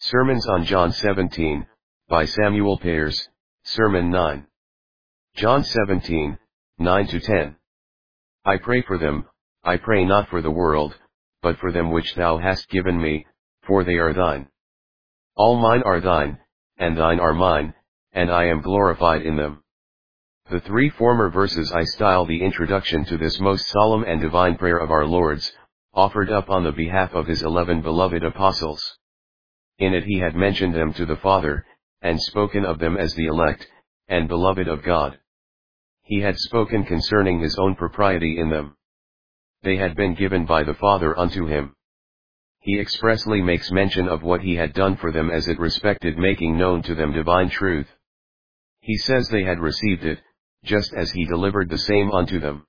Sermons on John 17, by Samuel Payers, Sermon 9. John 17, 9-10. I pray for them, I pray not for the world, but for them which thou hast given me, for they are thine. All mine are thine, and thine are mine, and I am glorified in them. The three former verses I style the introduction to this most solemn and divine prayer of our Lord's, offered up on the behalf of his 11 beloved apostles. In it he had mentioned them to the Father, and spoken of them as the elect, and beloved of God. He had spoken concerning his own propriety in them. They had been given by the Father unto him. He expressly makes mention of what he had done for them as it respected making known to them divine truth. He says they had received it, just as he delivered the same unto them.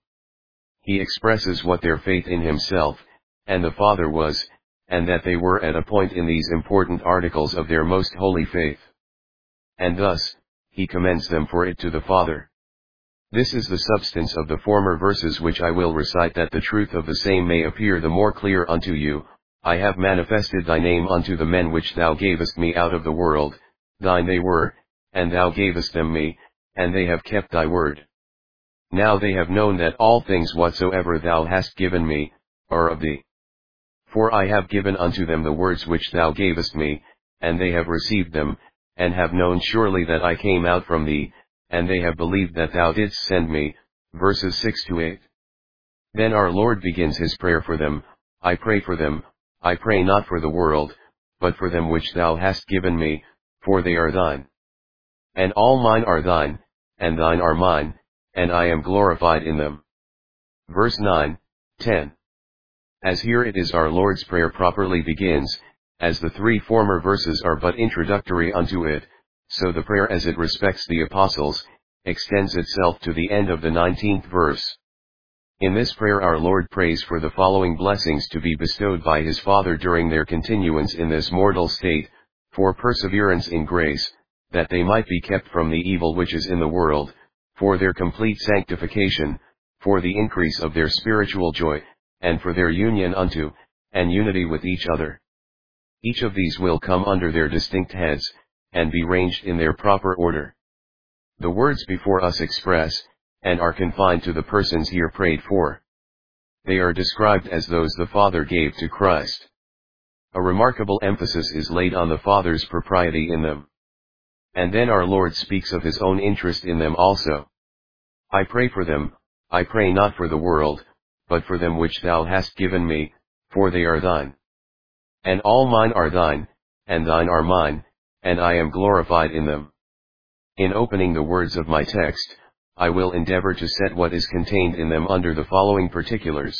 He expresses what their faith in himself, and the Father was, and that they were at a point in these important articles of their most holy faith. And thus, he commends them for it to the Father. This is the substance of the former verses which I will recite, that the truth of the same may appear the more clear unto you. I have manifested thy name unto the men which thou gavest me out of the world, thine they were, and thou gavest them me, and they have kept thy word. Now they have known that all things whatsoever thou hast given me, are of thee. For I have given unto them the words which thou gavest me, and they have received them, and have known surely that I came out from thee, and they have believed that thou didst send me. Verses 6-8. Then our Lord begins his prayer for them. I pray for them, I pray not for the world, but for them which thou hast given me, for they are thine. And all mine are thine, and thine are mine, and I am glorified in them. Verse 9, 10. As here it is our Lord's prayer properly begins, as the three former verses are but introductory unto it, so the prayer as it respects the apostles, extends itself to the end of the 19th verse. In this prayer our Lord prays for the following blessings to be bestowed by his Father during their continuance in this mortal state, for perseverance in grace, that they might be kept from the evil which is in the world, for their complete sanctification, for the increase of their spiritual joy, and for their union unto, and unity with each other. Each of these will come under their distinct heads, and be ranged in their proper order. The words before us express, and are confined to the persons here prayed for. They are described as those the Father gave to Christ. A remarkable emphasis is laid on the Father's propriety in them. And then our Lord speaks of his own interest in them also. I pray for them, I pray not for the world, but for them which thou hast given me, for they are thine. And all mine are thine, and thine are mine, and I am glorified in them. In opening the words of my text, I will endeavor to set what is contained in them under the following particulars.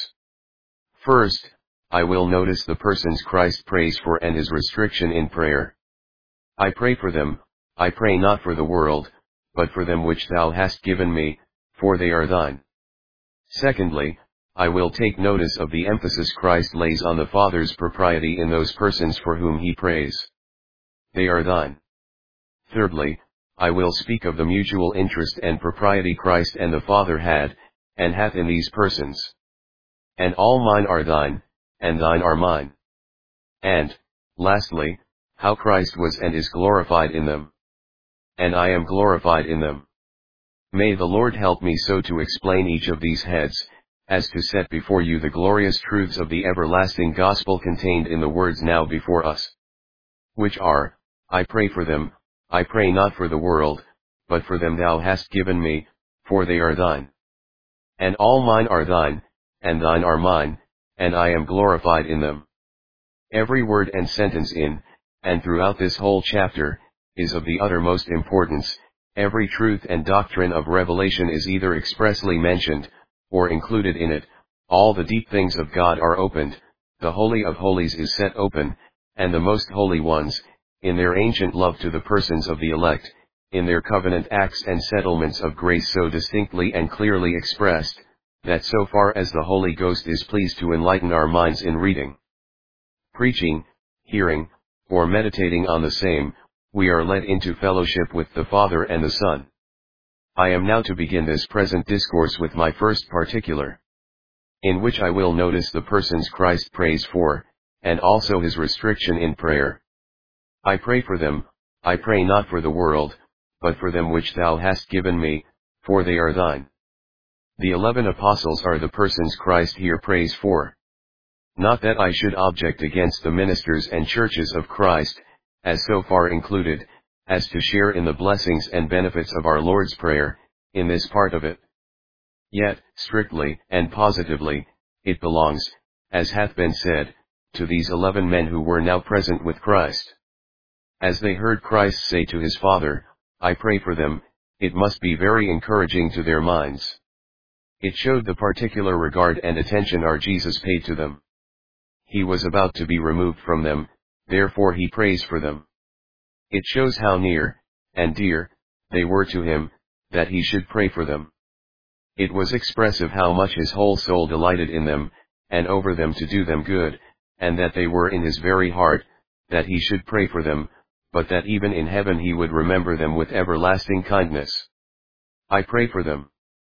First, I will notice the persons Christ prays for and his restriction in prayer. I pray for them, I pray not for the world, but for them which thou hast given me, for they are thine. Secondly, I will take notice of the emphasis Christ lays on the Father's propriety in those persons for whom he prays. They are thine. Thirdly, I will speak of the mutual interest and propriety Christ and the Father had, and hath in these persons. And all mine are thine, and thine are mine. And, lastly, how Christ was and is glorified in them. And I am glorified in them. May the Lord help me so to explain each of these heads, as to set before you the glorious truths of the everlasting gospel contained in the words now before us. Which are, I pray for them, I pray not for the world, but for them thou hast given me, for they are thine. And all mine are thine, and thine are mine, and I am glorified in them. Every word and sentence in, and throughout this whole chapter, is of the uttermost importance. Every truth and doctrine of revelation is either expressly mentioned, or included in it. All the deep things of God are opened, the Holy of Holies is set open, and the most holy ones, in their ancient love to the persons of the elect, in their covenant acts and settlements of grace so distinctly and clearly expressed, that so far as the Holy Ghost is pleased to enlighten our minds in reading, preaching, hearing, or meditating on the same, we are led into fellowship with the Father and the Son. I am now to begin this present discourse with my first particular, in which I will notice the persons Christ prays for, and also his restriction in prayer. I pray for them, I pray not for the world, but for them which thou hast given me, for they are thine. The 11 apostles are the persons Christ here prays for. Not that I should object against the ministers and churches of Christ, as so far included, as to share in the blessings and benefits of our Lord's Prayer, in this part of it. Yet, strictly and positively, it belongs, as hath been said, to these 11 men who were now present with Christ. As they heard Christ say to his Father, I pray for them, it must be very encouraging to their minds. It showed the particular regard and attention our Jesus paid to them. He was about to be removed from them, therefore he prays for them. It shows how near, and dear, they were to him, that he should pray for them. It was expressive how much his whole soul delighted in them, and over them to do them good, and that they were in his very heart, that he should pray for them, but that even in heaven he would remember them with everlasting kindness. I pray for them.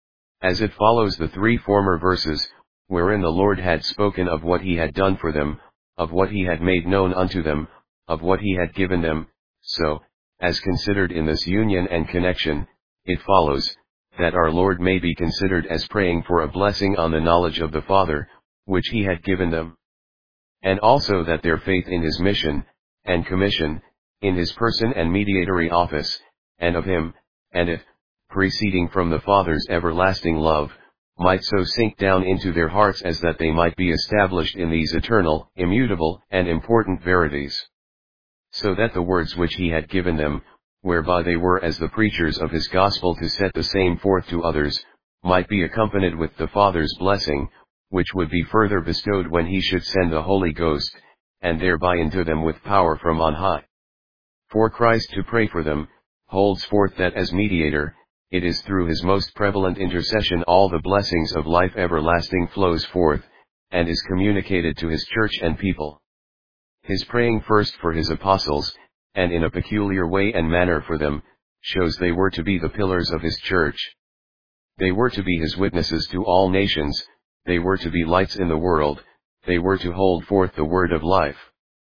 As it follows the 3 former verses, wherein the Lord had spoken of what he had done for them, of what he had made known unto them, of what he had given them, so, as considered in this union and connection, it follows, that our Lord may be considered as praying for a blessing on the knowledge of the Father, which he had given them. And also that their faith in his mission, and commission, in his person and mediatory office, and of him, and it, proceeding from the Father's everlasting love, might so sink down into their hearts as that they might be established in these eternal, immutable, and important verities. So that the words which he had given them, whereby they were as the preachers of his gospel to set the same forth to others, might be accompanied with the Father's blessing, which would be further bestowed when he should send the Holy Ghost, and thereby into them with power from on high. For Christ to pray for them, holds forth that as mediator, it is through his most prevalent intercession all the blessings of life everlasting flows forth, and is communicated to his church and people. His praying first for his apostles, and in a peculiar way and manner for them, shows they were to be the pillars of his church. They were to be his witnesses to all nations, they were to be lights in the world, they were to hold forth the word of life.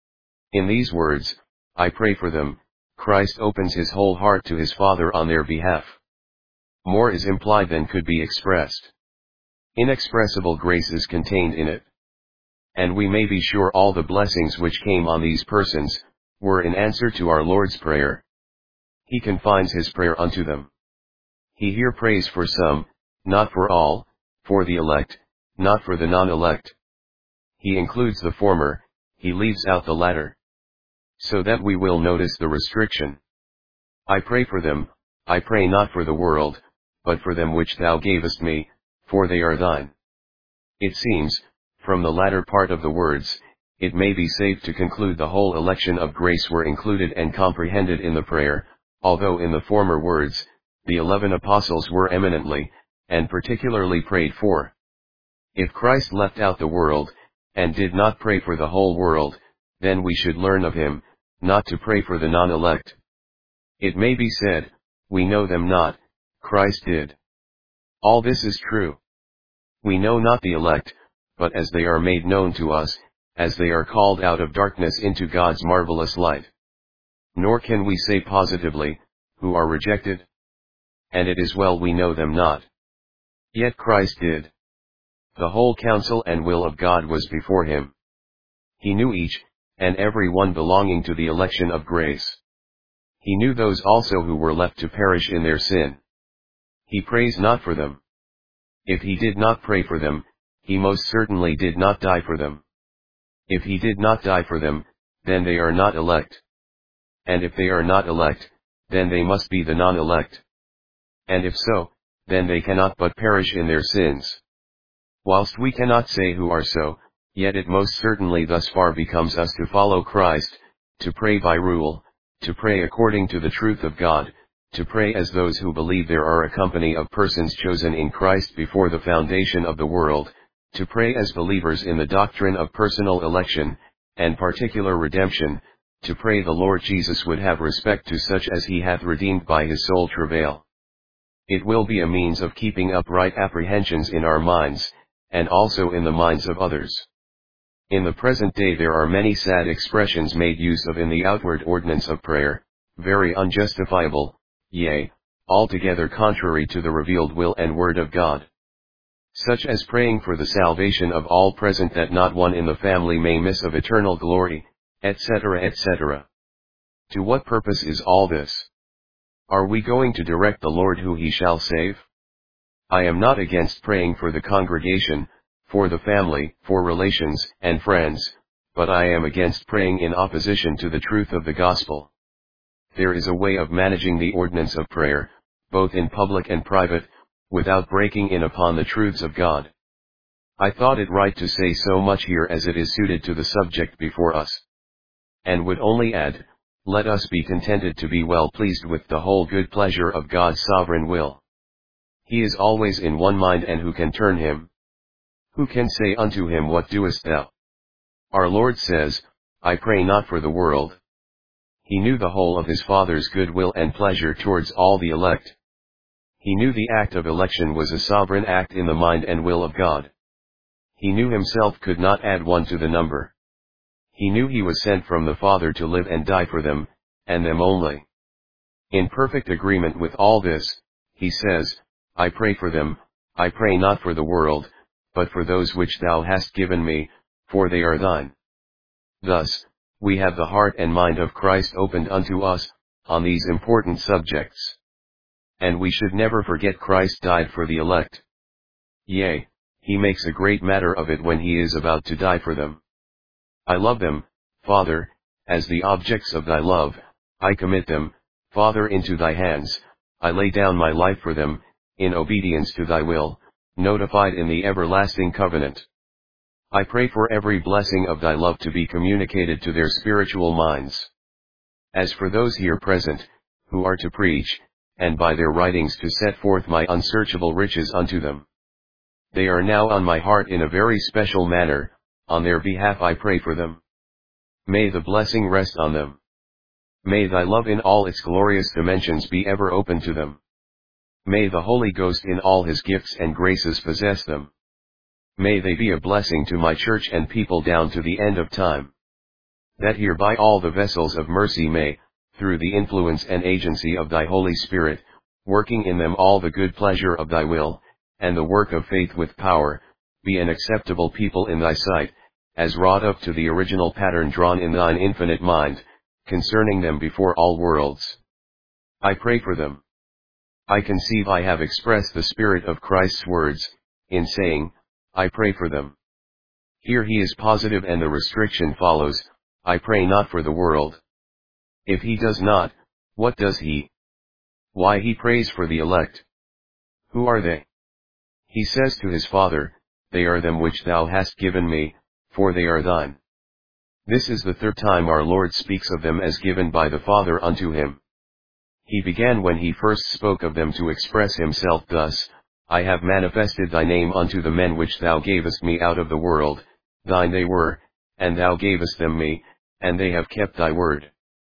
In these words, I pray for them, Christ opens his whole heart to his Father on their behalf. More is implied than could be expressed. Inexpressible grace is contained in it. And we may be sure all the blessings which came on these persons, were in answer to our Lord's Prayer. He confines his prayer unto them. He here prays for some, not for all, for the elect, not for the non-elect. He includes the former, he leaves out the latter. So that we will notice the restriction. I pray for them, I pray not for the world, but for them which thou gavest me, for they are thine. It seems, from the latter part of the words, it may be safe to conclude the whole election of grace were included and comprehended in the prayer, although in the former words, the 11 apostles were eminently, and particularly prayed for. If Christ left out the world, and did not pray for the whole world, then we should learn of him, not to pray for the non-elect. It may be said, we know them not, Christ did. All this is true. We know not the elect, but as they are made known to us, as they are called out of darkness into God's marvelous light. Nor can we say positively, who are rejected? And it is well we know them not. Yet Christ did. The whole counsel and will of God was before him. He knew each, and every one belonging to the election of grace. He knew those also who were left to perish in their sin. He prays not for them. If he did not pray for them, he most certainly did not die for them. If he did not die for them, then they are not elect. And if they are not elect, then they must be the non-elect. And if so, then they cannot but perish in their sins. Whilst we cannot say who are so, yet it most certainly thus far becomes us to follow Christ, to pray by rule, to pray according to the truth of God, to pray as those who believe there are a company of persons chosen in Christ before the foundation of the world, to pray as believers in the doctrine of personal election, and particular redemption, to pray the Lord Jesus would have respect to such as he hath redeemed by his soul travail. It will be a means of keeping upright apprehensions in our minds, and also in the minds of others. In the present day there are many sad expressions made use of in the outward ordinance of prayer, very unjustifiable, yea, altogether contrary to the revealed will and word of God. Such as praying for the salvation of all present that not one in the family may miss of eternal glory, etc., etc. To what purpose is all this? Are we going to direct the Lord who he shall save? I am not against praying for the congregation, for the family, for relations and friends, but I am against praying in opposition to the truth of the gospel. There is a way of managing the ordinance of prayer, both in public and private, without breaking in upon the truths of God. I thought it right to say so much here as it is suited to the subject before us. And would only add, let us be contented to be well pleased with the whole good pleasure of God's sovereign will. He is always in one mind, and who can turn him? Who can say unto him, what doest thou? Our Lord says, I pray not for the world. He knew the whole of his Father's good will and pleasure towards all the elect. He knew the act of election was a sovereign act in the mind and will of God. He knew himself could not add one to the number. He knew he was sent from the Father to live and die for them, and them only. In perfect agreement with all this, he says, I pray for them, I pray not for the world, but for those which thou hast given me, for they are thine. Thus, we have the heart and mind of Christ opened unto us, on these important subjects. And we should never forget Christ died for the elect. Yea, he makes a great matter of it when he is about to die for them. I love them, Father, as the objects of thy love, I commit them, Father, into thy hands, I lay down my life for them, in obedience to thy will, notified in the everlasting covenant. I pray for every blessing of thy love to be communicated to their spiritual minds. As for those here present, who are to preach, and by their writings to set forth my unsearchable riches unto them, they are now on my heart in a very special manner. On their behalf I pray for them. May the blessing rest on them. May thy love in all its glorious dimensions be ever open to them. May the Holy Ghost in all his gifts and graces possess them. May they be a blessing to my church and people down to the end of time. That hereby all the vessels of mercy may, through the influence and agency of thy Holy Spirit, working in them all the good pleasure of thy will, and the work of faith with power, be an acceptable people in thy sight, as wrought up to the original pattern drawn in thine infinite mind, concerning them before all worlds. I pray for them. I conceive I have expressed the spirit of Christ's words, in saying, I pray for them. Here he is positive and the restriction follows, I pray not for the world. If he does not, what does he? Why, he prays for the elect. Who are they? He says to his Father, they are them which thou hast given me, for they are thine. This is the third time our Lord speaks of them as given by the Father unto him. He began when he first spoke of them to express himself thus, I have manifested thy name unto the men which thou gavest me out of the world, thine they were, and thou gavest them me, and they have kept thy word.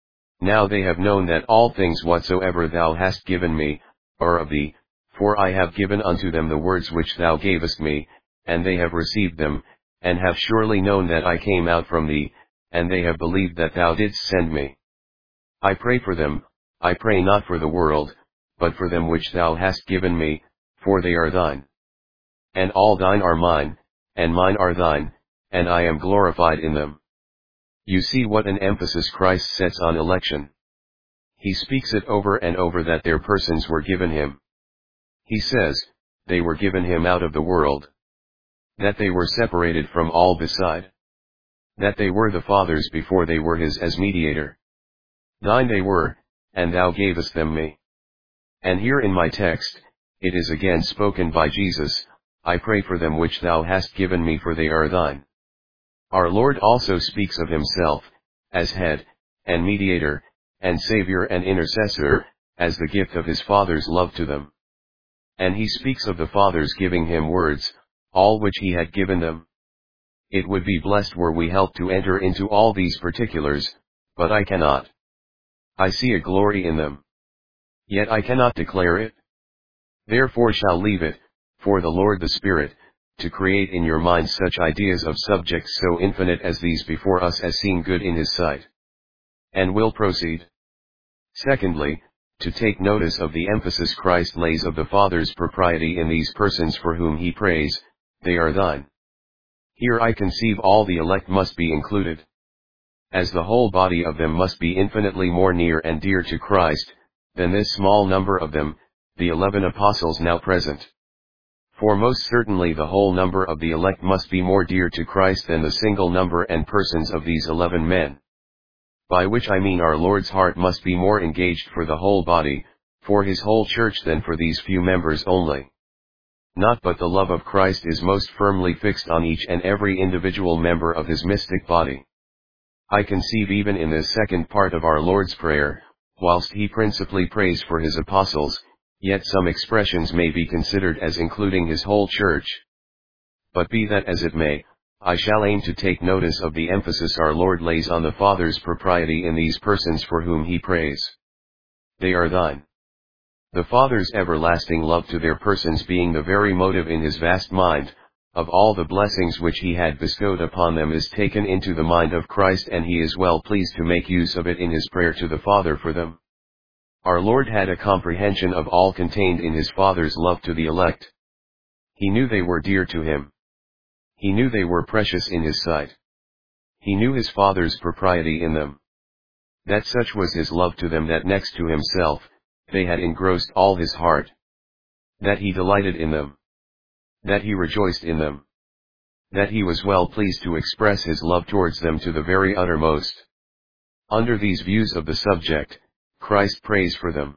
Now they have known that all things whatsoever thou hast given me, are of thee, for I have given unto them the words which thou gavest me, and they have received them, and have surely known that I came out from thee, and they have believed that thou didst send me. I pray for them, I pray not for the world, but for them which thou hast given me, for they are thine. And all thine are mine, and mine are thine, and I am glorified in them. You see what an emphasis Christ sets on election. He speaks it over and over that their persons were given him. He says, they were given him out of the world. That they were separated from all beside. That they were the Father's before they were his as mediator. Thine they were, and thou gavest them me. And here in my text, it is again spoken by Jesus, I pray for them which thou hast given me, for they are thine. Our Lord also speaks of himself, as head, and mediator, and Savior and intercessor, as the gift of his Father's love to them. And he speaks of the Father's giving him words, all which he had given them. It would be blessed were we helped to enter into all these particulars, but I cannot. I see a glory in them. Yet I cannot declare it. Therefore shall leave it, for the Lord the Spirit, to create in your minds such ideas of subjects so infinite as these before us as seem good in his sight. And will proceed. Secondly, to take notice of the emphasis Christ lays of the Father's propriety in these persons for whom he prays, they are thine. Here I conceive all the elect must be included. As the whole body of them must be infinitely more near and dear to Christ, than this small number of them, the 11 apostles now present. For most certainly the whole number of the elect must be more dear to Christ than the single number and persons of these 11 men. By which I mean our Lord's heart must be more engaged for the whole body, for his whole church than for these few members only. Not but the love of Christ is most firmly fixed on each and every individual member of his mystic body. I conceive even in this second part of our Lord's Prayer, whilst he principally prays for his apostles, yet some expressions may be considered as including his whole church. But be that as it may, I shall aim to take notice of the emphasis our Lord lays on the Father's propriety in these persons for whom he prays. They are thine. The Father's everlasting love to their persons being the very motive in his vast mind, of all the blessings which he had bestowed upon them is taken into the mind of Christ, and he is well pleased to make use of it in his prayer to the Father for them. Our Lord had a comprehension of all contained in his Father's love to the elect. He knew they were dear to him. He knew they were precious in his sight. He knew his Father's propriety in them. That such was his love to them that next to himself, they had engrossed all his heart. That he delighted in them. That he rejoiced in them. That he was well pleased to express his love towards them to the very uttermost. Under these views of the subject, Christ prays for them.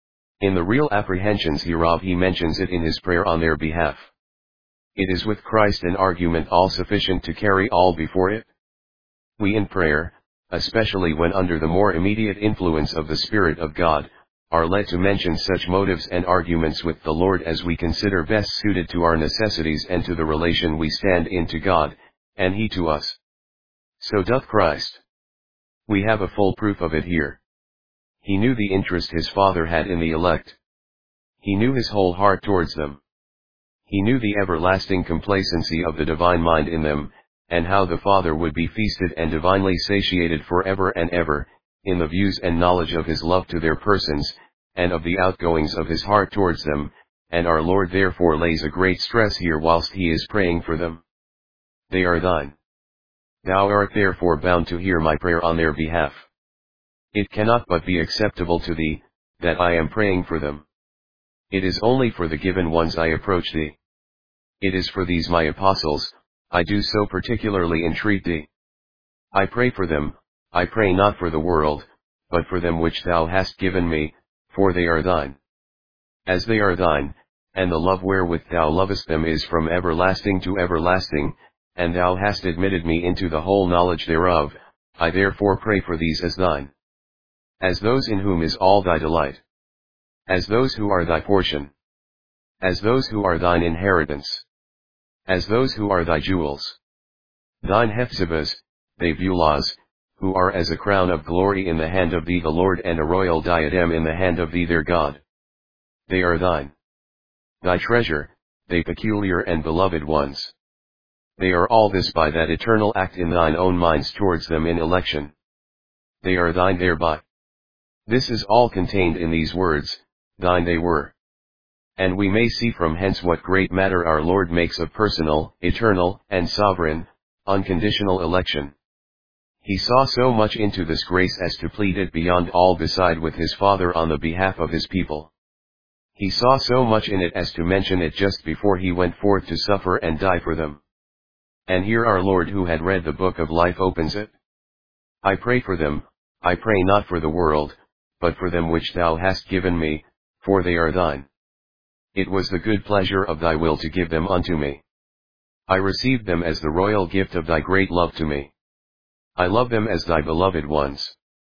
In the real apprehensions hereof he mentions it in his prayer on their behalf. It is with Christ an argument all sufficient to carry all before it. We in prayer, especially when under the more immediate influence of the Spirit of God, are led to mention such motives and arguments with the Lord as we consider best suited to our necessities and to the relation we stand in to God, and he to us. So doth Christ. We have a full proof of it here. He knew the interest his Father had in the elect. He knew his whole heart towards them. He knew the everlasting complacency of the divine mind in them, and how the Father would be feasted and divinely satiated forever and ever, in the views and knowledge of his love to their persons, and of the outgoings of his heart towards them, and our Lord therefore lays a great stress here whilst he is praying for them. They are thine. Thou art therefore bound to hear my prayer on their behalf. It cannot but be acceptable to thee, that I am praying for them. It is only for the given ones I approach thee. It is for these my apostles, I do so particularly entreat thee. I pray for them, I pray not for the world, but for them which thou hast given me, for they are thine. As they are thine, and the love wherewith thou lovest them is from everlasting to everlasting, and thou hast admitted me into the whole knowledge thereof, I therefore pray for these as thine. As those in whom is all thy delight. As those who are thy portion. As those who are thine inheritance. As those who are thy jewels. Thine Hephzibahs, they Beulahs, who are as a crown of glory in the hand of thee the Lord and a royal diadem in the hand of thee their God. They are thine. Thy treasure, they peculiar and beloved ones. They are all this by that eternal act in thine own minds towards them in election. They are thine thereby. This is all contained in these words, thine they were. And we may see from hence what great matter our Lord makes of personal, eternal, and sovereign, unconditional election. He saw so much into this grace as to plead it beyond all beside with his Father on the behalf of his people. He saw so much in it as to mention it just before he went forth to suffer and die for them. And here our Lord, who had read the book of life, opens it. I pray for them, I pray not for the world, but for them which thou hast given me, for they are thine. It was the good pleasure of thy will to give them unto me. I received them as the royal gift of thy great love to me. I love them as thy beloved ones.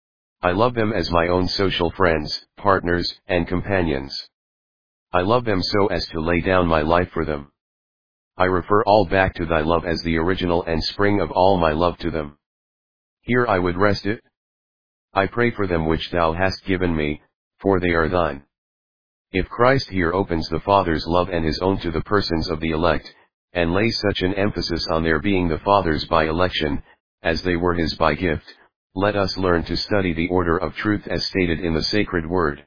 I love them as my own social friends, partners, and companions. I love them so as to lay down my life for them. I refer all back to thy love as the original and spring of all my love to them. Here I would rest it. I pray for them which thou hast given me, for they are thine. If Christ here opens the Father's love and his own to the persons of the elect, and lays such an emphasis on their being the Father's by election, as they were his by gift, let us learn to study the order of truth as stated in the sacred word.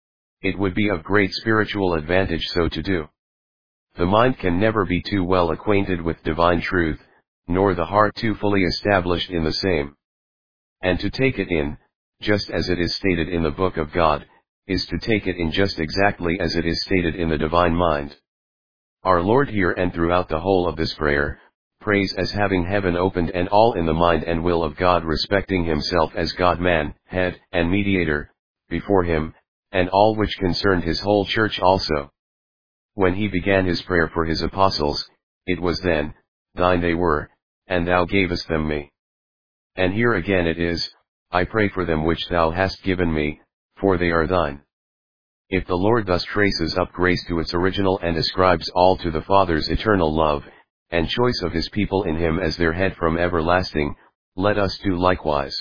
It would be of great spiritual advantage so to do. The mind can never be too well acquainted with divine truth, nor the heart too fully established in the same. And to take it in, just as it is stated in the book of God, is to take it in just exactly as it is stated in the divine mind. Our Lord here and throughout the whole of this prayer, prays as having heaven opened and all in the mind and will of God respecting himself as God-man, head, and mediator, before him, and all which concerned his whole church also. When he began his prayer for his apostles, it was then, thine they were, and thou gavest them me. And here again it is, I pray for them which thou hast given me, for they are thine. If the Lord thus traces up grace to its original and ascribes all to the Father's eternal love, and choice of his people in him as their head from everlasting, let us do likewise.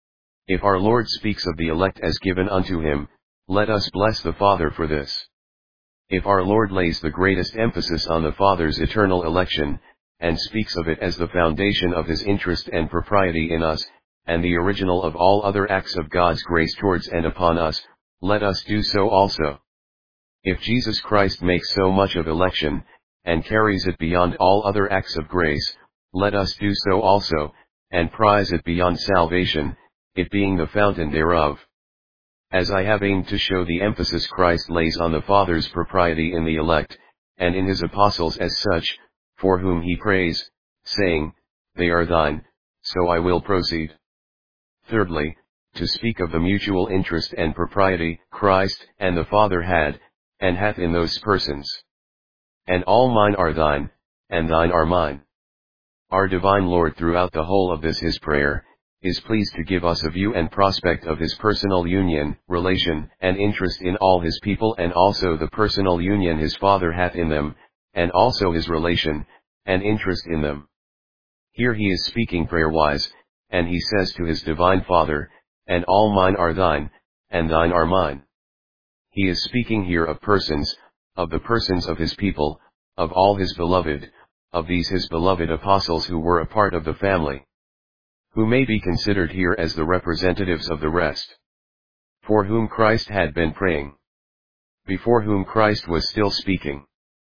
If our Lord speaks of the elect as given unto him, let us bless the Father for this. If our Lord lays the greatest emphasis on the Father's eternal election, and speaks of it as the foundation of his interest and propriety in us, and the original of all other acts of God's grace towards and upon us, let us do so also. If Jesus Christ makes so much of election, and carries it beyond all other acts of grace, let us do so also, and prize it beyond salvation, it being the fountain thereof. As I have aimed to show the emphasis Christ lays on the Father's propriety in the elect, and in his apostles as such, for whom he prays, saying, they are thine, so I will proceed. Thirdly, to speak of the mutual interest and propriety Christ and the Father had, and hath in those persons. And all mine are thine, and thine are mine. Our divine Lord throughout the whole of this his prayer, is pleased to give us a view and prospect of his personal union, relation, and interest in all his people and also the personal union his Father hath in them, and also his relation, and interest in them. Here he is speaking prayer-wise, and he says to his divine Father, and all mine are thine, and thine are mine. He is speaking here of persons, of the persons of his people, of all his beloved, of these his beloved apostles who were a part of the family, who may be considered here as the representatives of the rest, for whom Christ had been praying, before whom Christ was still speaking.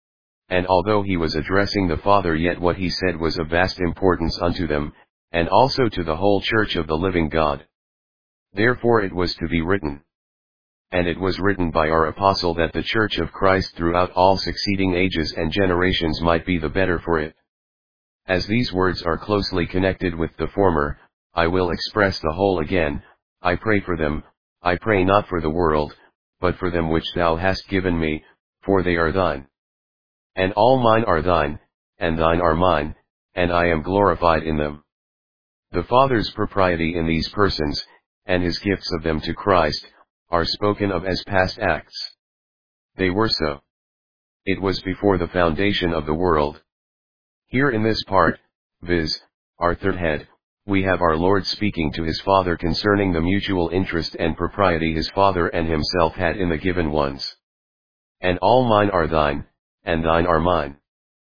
And although he was addressing the Father, yet what he said was of vast importance unto them, and also to the whole church of the living God. Therefore it was to be written. And it was written by our apostle that the church of Christ throughout all succeeding ages and generations might be the better for it. As these words are closely connected with the former, I will express the whole again. I pray for them, I pray not for the world, but for them which thou hast given me, for they are thine. And all mine are thine, and thine are mine, and I am glorified in them. The Father's propriety in these persons, and his gifts of them to Christ, are spoken of as past acts. They were so. It was before the foundation of the world. Here in this part, viz., our third head, we have our Lord speaking to his Father concerning the mutual interest and propriety his Father and himself had in the given ones. And all mine are thine, and thine are mine.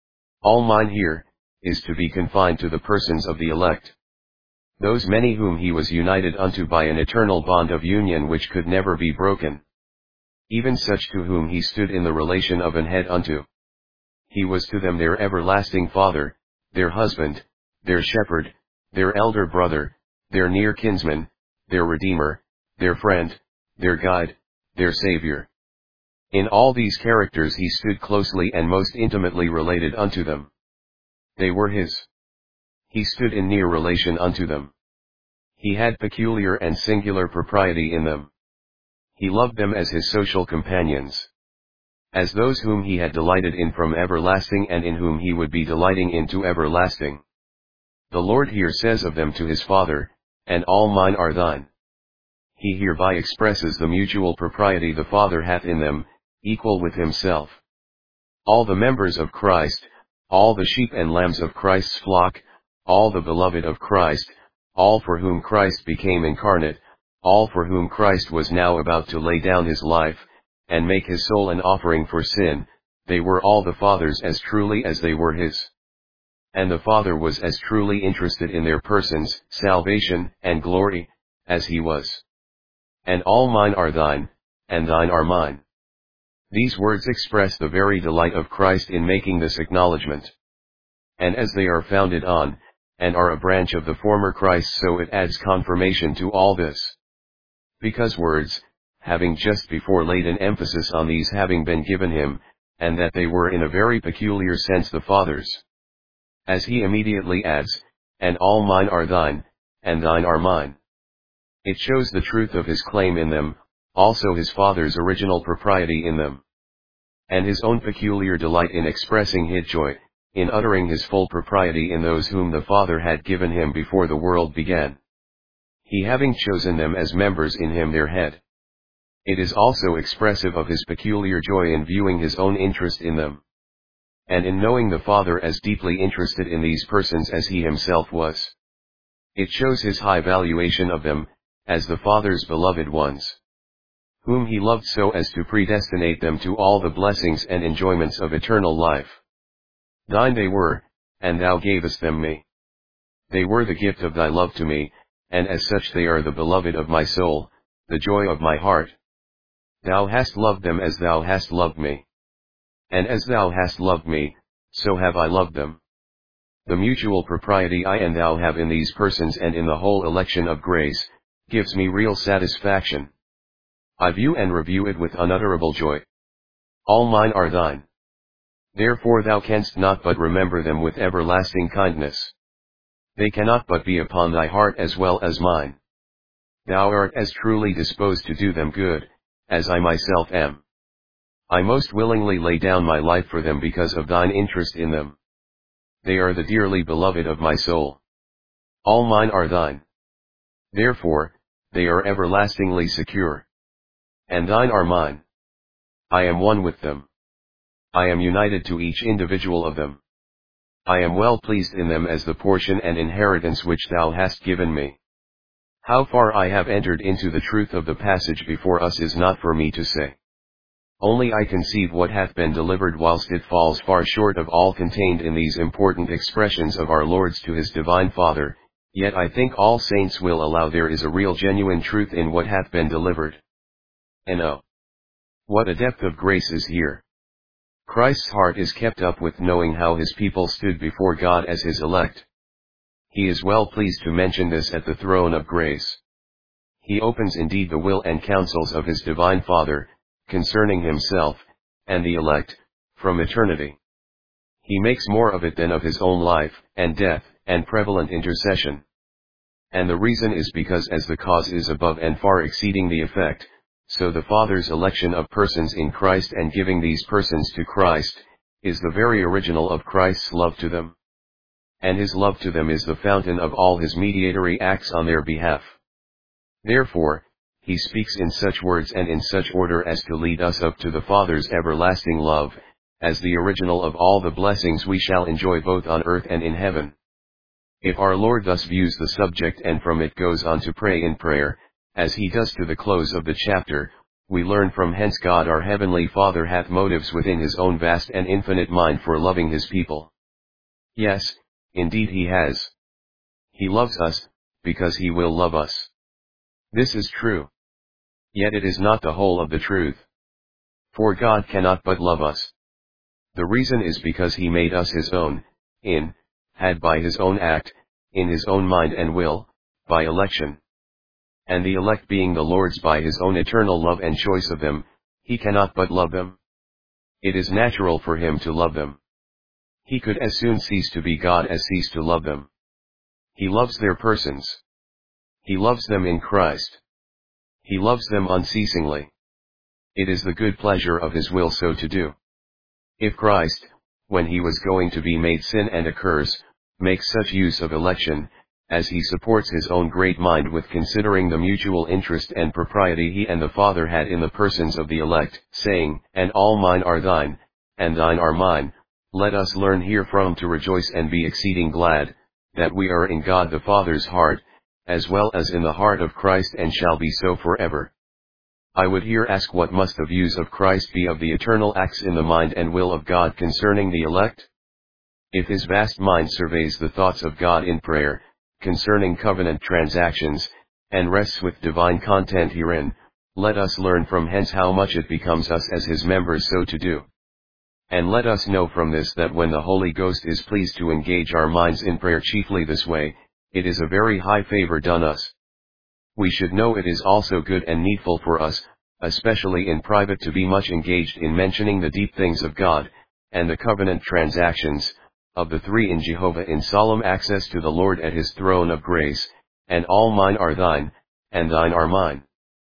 All mine here, is to be confined to the persons of the elect. Those many whom he was united unto by an eternal bond of union which could never be broken. Even such to whom he stood in the relation of an head unto. He was to them their everlasting Father, their husband, their shepherd, their elder brother, their near kinsman, their Redeemer, their friend, their guide, their Savior. In all these characters he stood closely and most intimately related unto them. They were his. He stood in near relation unto them. He had peculiar and singular propriety in them. He loved them as his social companions, as those whom he had delighted in from everlasting and in whom he would be delighting into everlasting. The Lord here says of them to his Father, and all mine are thine. He hereby expresses the mutual propriety the Father hath in them, equal with himself. All the members of Christ, all the sheep and lambs of Christ's flock, all the beloved of Christ, all for whom Christ became incarnate, all for whom Christ was now about to lay down his life, and make his soul an offering for sin, they were all the Father's as truly as they were his. And the Father was as truly interested in their persons, salvation, and glory, as he was. And all mine are thine, and thine are mine. These words express the very delight of Christ in making this acknowledgement. And as they are founded on, and are a branch of the former Christ, so it adds confirmation to all this. Because words, having just before laid an emphasis on these having been given him, and that they were in a very peculiar sense the Father's. As he immediately adds, and all mine are thine, and thine are mine. It shows the truth of his claim in them, also his Father's original propriety in them. And his own peculiar delight in expressing his joy, in uttering his full propriety in those whom the Father had given him before the world began. He having chosen them as members in him their head. It is also expressive of his peculiar joy in viewing his own interest in them. And in knowing the Father as deeply interested in these persons as he himself was. It shows his high valuation of them, as the Father's beloved ones. Whom he loved so as to predestinate them to all the blessings and enjoyments of eternal life. Thine they were, and thou gavest them me. They were the gift of thy love to me, and as such they are the beloved of my soul, the joy of my heart. Thou hast loved them as thou hast loved me. And as thou hast loved me, so have I loved them. The mutual propriety I and thou have in these persons and in the whole election of grace, gives me real satisfaction. I view and review it with unutterable joy. All mine are thine. Therefore thou canst not but remember them with everlasting kindness. They cannot but be upon thy heart as well as mine. Thou art as truly disposed to do them good, as I myself am. I most willingly lay down my life for them because of thine interest in them. They are the dearly beloved of my soul. All mine are thine. Therefore, they are everlastingly secure. And thine are mine. I am one with them. I am united to each individual of them. I am well pleased in them as the portion and inheritance which thou hast given me. How far I have entered into the truth of the passage before us is not for me to say. Only I conceive what hath been delivered whilst it falls far short of all contained in these important expressions of our Lord's to his divine Father, yet I think all saints will allow there is a real genuine truth in what hath been delivered. And oh, what a depth of grace is here! Christ's heart is kept up with knowing how his people stood before God as his elect. He is well pleased to mention this at the throne of grace. He opens indeed the will and counsels of his divine Father, concerning himself, and the elect, from eternity. He makes more of it than of his own life, and death, and prevalent intercession. And the reason is because as the cause is above and far exceeding the effect, so the Father's election of persons in Christ and giving these persons to Christ, is the very original of Christ's love to them. And his love to them is the fountain of all his mediatory acts on their behalf. Therefore, he speaks in such words and in such order as to lead us up to the Father's everlasting love, as the original of all the blessings we shall enjoy both on earth and in heaven. If our Lord thus views the subject and from it goes on to pray in prayer, as he does to the close of the chapter, we learn from hence God our Heavenly Father hath motives within his own vast and infinite mind for loving his people. Yes, indeed he has. He loves us, because he will love us. This is true. Yet it is not the whole of the truth. For God cannot but love us. The reason is because he made us his own, had by his own act, in his own mind and will, by election. And the elect being the Lord's by his own eternal love and choice of them, he cannot but love them. It is natural for him to love them. He could as soon cease to be God as cease to love them. He loves their persons. He loves them in Christ. He loves them unceasingly. It is the good pleasure of his will so to do. If Christ, when he was going to be made sin and a curse, makes such use of election, as he supports his own great mind with considering the mutual interest and propriety he and the Father had in the persons of the elect, saying, and all mine are thine, and thine are mine, let us learn herefrom to rejoice and be exceeding glad, that we are in God the Father's heart, as well as in the heart of Christ and shall be so forever. I would here ask what must the views of Christ be of the eternal acts in the mind and will of God concerning the elect? If his vast mind surveys the thoughts of God in prayer, concerning covenant transactions, and rests with divine content herein, let us learn from hence how much it becomes us as his members so to do. And let us know from this that when the Holy Ghost is pleased to engage our minds in prayer chiefly this way, it is a very high favor done us. We should know it is also good and needful for us, especially in private, to be much engaged in mentioning the deep things of God, and the covenant transactions, of the three in Jehovah in solemn access to the Lord at his throne of grace, and all mine are thine, and thine are mine.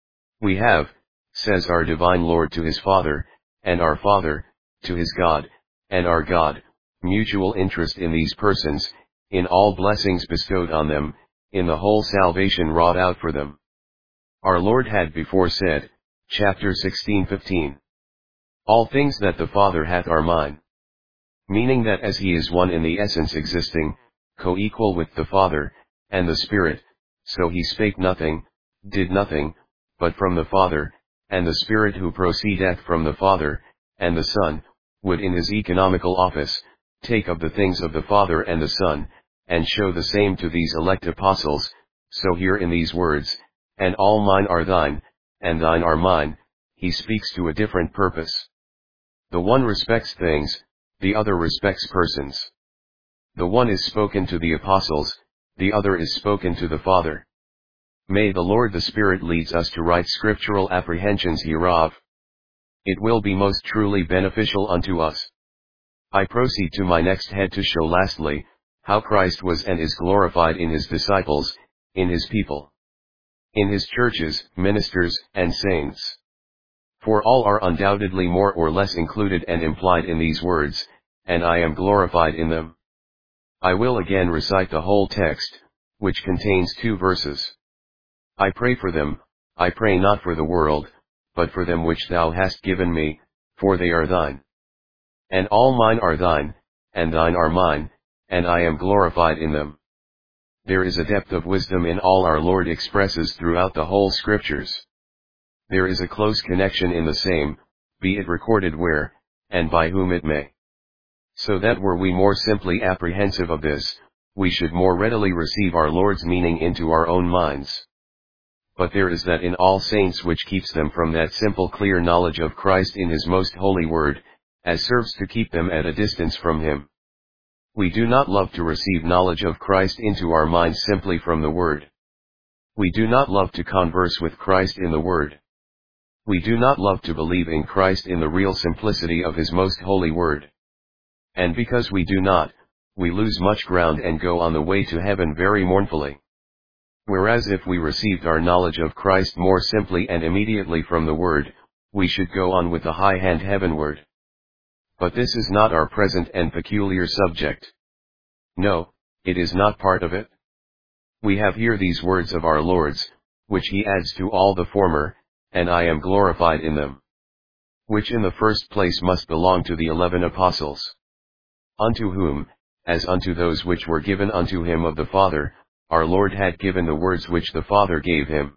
We have, says our divine Lord to his Father, and our Father, to his God, and our God, mutual interest in these persons, in all blessings bestowed on them, in the whole salvation wrought out for them. Our Lord had before said, chapter 16:15, all things that the Father hath are mine. Meaning that as he is one in the essence existing, co-equal with the Father, and the Spirit, so he spake nothing, did nothing, but from the Father, and the Spirit who proceedeth from the Father, and the Son, would in his economical office, take of the things of the Father and the Son, and show the same to these elect apostles, so here in these words, and all mine are thine, and thine are mine, he speaks to a different purpose. The one respects things, the other respects persons. The one is spoken to the apostles, the other is spoken to the Father. May the Lord the Spirit leads us to right scriptural apprehensions hereof. It will be most truly beneficial unto us. I proceed to my next head to show lastly, how Christ was and is glorified in his disciples, in his people, in his churches, ministers, and saints. For all are undoubtedly more or less included and implied in these words, and I am glorified in them. I will again recite the whole text, which contains 2 verses. I pray for them, I pray not for the world, but for them which thou hast given me, for they are thine. And all mine are thine, and thine are mine, and I am glorified in them. There is a depth of wisdom in all our Lord expresses throughout the whole Scriptures. There is a close connection in the same, be it recorded where, and by whom it may. So that were we more simply apprehensive of this, we should more readily receive our Lord's meaning into our own minds. But there is that in all saints which keeps them from that simple clear knowledge of Christ in his most holy word, as serves to keep them at a distance from him. We do not love to receive knowledge of Christ into our minds simply from the word. We do not love to converse with Christ in the word. We do not love to believe in Christ in the real simplicity of his most holy word. And because we do not, we lose much ground and go on the way to heaven very mournfully. Whereas if we received our knowledge of Christ more simply and immediately from the word, we should go on with a high hand heavenward. But this is not our present and peculiar subject. No, it is not part of it. We have here these words of our Lord's, which he adds to all the former, and I am glorified in them. Which in the first place must belong to the 11 apostles. Unto whom, as unto those which were given unto him of the Father, our Lord had given the words which the Father gave him.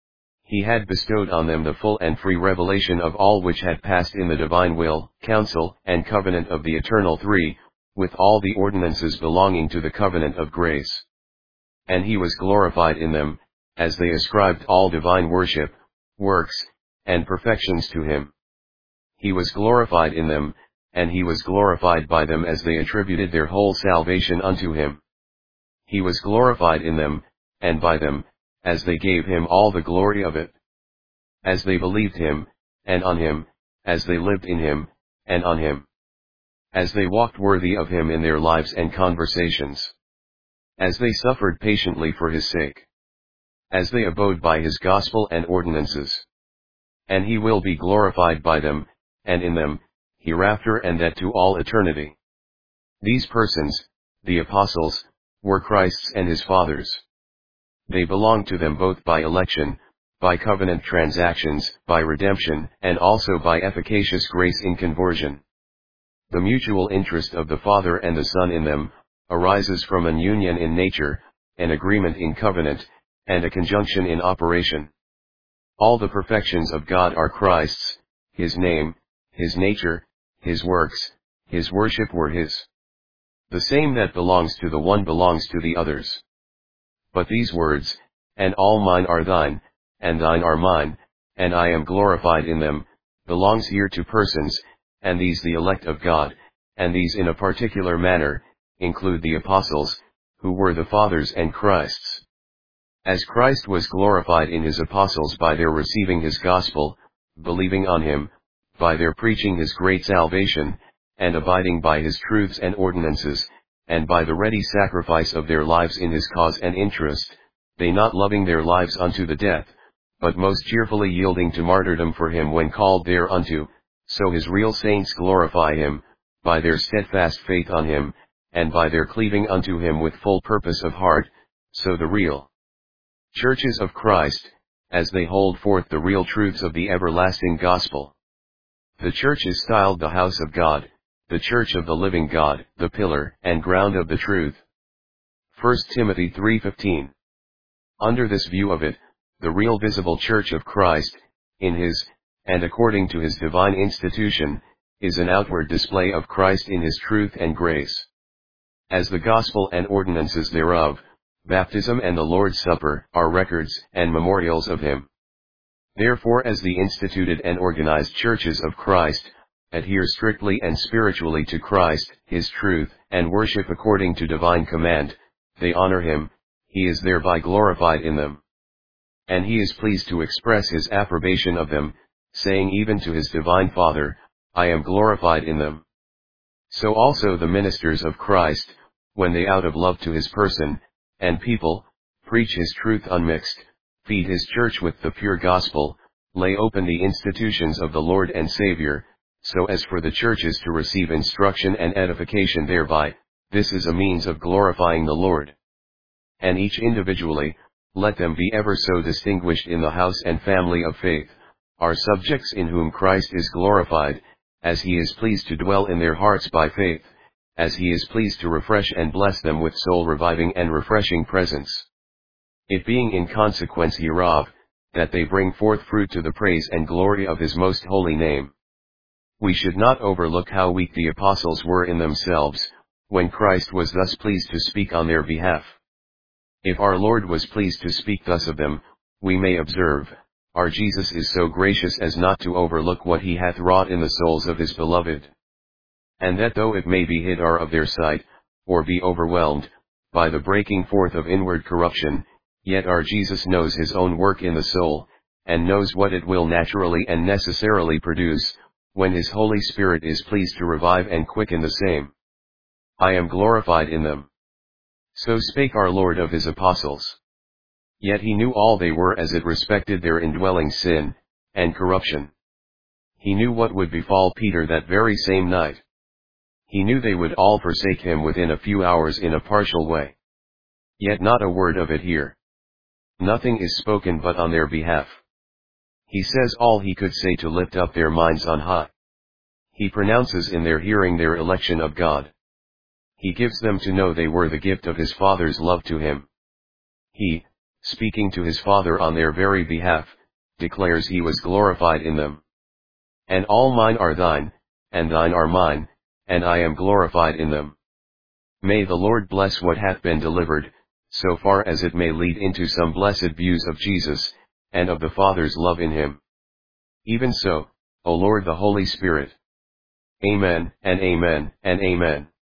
He had bestowed on them the full and free revelation of all which had passed in the divine will, counsel, and covenant of the eternal three, with all the ordinances belonging to the covenant of grace. And he was glorified in them, as they ascribed all divine worship, works, and perfections to him. He was glorified in them, and he was glorified by them as they attributed their whole salvation unto him. He was glorified in them, and by them, as they gave him all the glory of it. As they believed him, and on him, as they lived in him, and on him. As they walked worthy of him in their lives and conversations. As they suffered patiently for his sake. As they abode by his gospel and ordinances. And he will be glorified by them, and in them, hereafter and that to all eternity. These persons, the apostles, were Christ's and his Father's. They belonged to them both by election, by covenant transactions, by redemption, and also by efficacious grace in conversion. The mutual interest of the Father and the Son in them, arises from an union in nature, an agreement in covenant, and a conjunction in operation. All the perfections of God are Christ's, his name, his nature, his works, his worship were his. The same that belongs to the one belongs to the others. But these words, and all mine are thine, and thine are mine, and I am glorified in them, belongs here to persons, and these the elect of God, and these in a particular manner, include the apostles, who were the fathers and Christs. As Christ was glorified in his apostles by their receiving his gospel, believing on him, by their preaching his great salvation, and abiding by his truths and ordinances, and by the ready sacrifice of their lives in his cause and interest, they not loving their lives unto the death, but most cheerfully yielding to martyrdom for him when called thereunto, so his real saints glorify him, by their steadfast faith on him, and by their cleaving unto him with full purpose of heart, so the real churches of Christ, as they hold forth the real truths of the everlasting gospel. The church is styled the house of God, the church of the living God, the pillar and ground of the truth. 1 Timothy 3:15. Under this view of it, the real visible church of Christ, in his, and according to his divine institution, is an outward display of Christ in his truth and grace. As the gospel and ordinances thereof, baptism and the Lord's Supper, are records and memorials of him. Therefore, as the instituted and organized churches of Christ, adhere strictly and spiritually to Christ, his truth, and worship according to divine command, they honor him, he is thereby glorified in them. And he is pleased to express his approbation of them, saying even to his divine Father, I am glorified in them. So also the ministers of Christ, when they out of love to his person, and people, preach his truth unmixed, feed his church with the pure gospel, lay open the institutions of the Lord and Savior, so as for the churches to receive instruction and edification thereby, this is a means of glorifying the Lord. And each individually, let them be ever so distinguished in the house and family of faith, are subjects in whom Christ is glorified, as he is pleased to dwell in their hearts by faith, as he is pleased to refresh and bless them with soul-reviving and refreshing presence. It being in consequence hereof, that they bring forth fruit to the praise and glory of his most holy name. We should not overlook how weak the apostles were in themselves, when Christ was thus pleased to speak on their behalf. If our Lord was pleased to speak thus of them, we may observe, our Jesus is so gracious as not to overlook what he hath wrought in the souls of his beloved. And that though it may be hid or of their sight, or be overwhelmed, by the breaking forth of inward corruption, yet our Jesus knows his own work in the soul, and knows what it will naturally and necessarily produce, when his Holy Spirit is pleased to revive and quicken the same. I am glorified in them. So spake our Lord of his apostles. Yet he knew all they were as it respected their indwelling sin, and corruption. He knew what would befall Peter that very same night. He knew they would all forsake him within a few hours in a partial way. Yet not a word of it here. Nothing is spoken but on their behalf. He says all he could say to lift up their minds on high. He pronounces in their hearing their election of God. He gives them to know they were the gift of his Father's love to him. He, speaking to his Father on their very behalf, declares he was glorified in them. And all mine are thine, and thine are mine, and I am glorified in them. May the Lord bless what hath been delivered, so far as it may lead into some blessed views of Jesus, and of the Father's love in him. Even so, O Lord the Holy Spirit. Amen, and amen, and amen.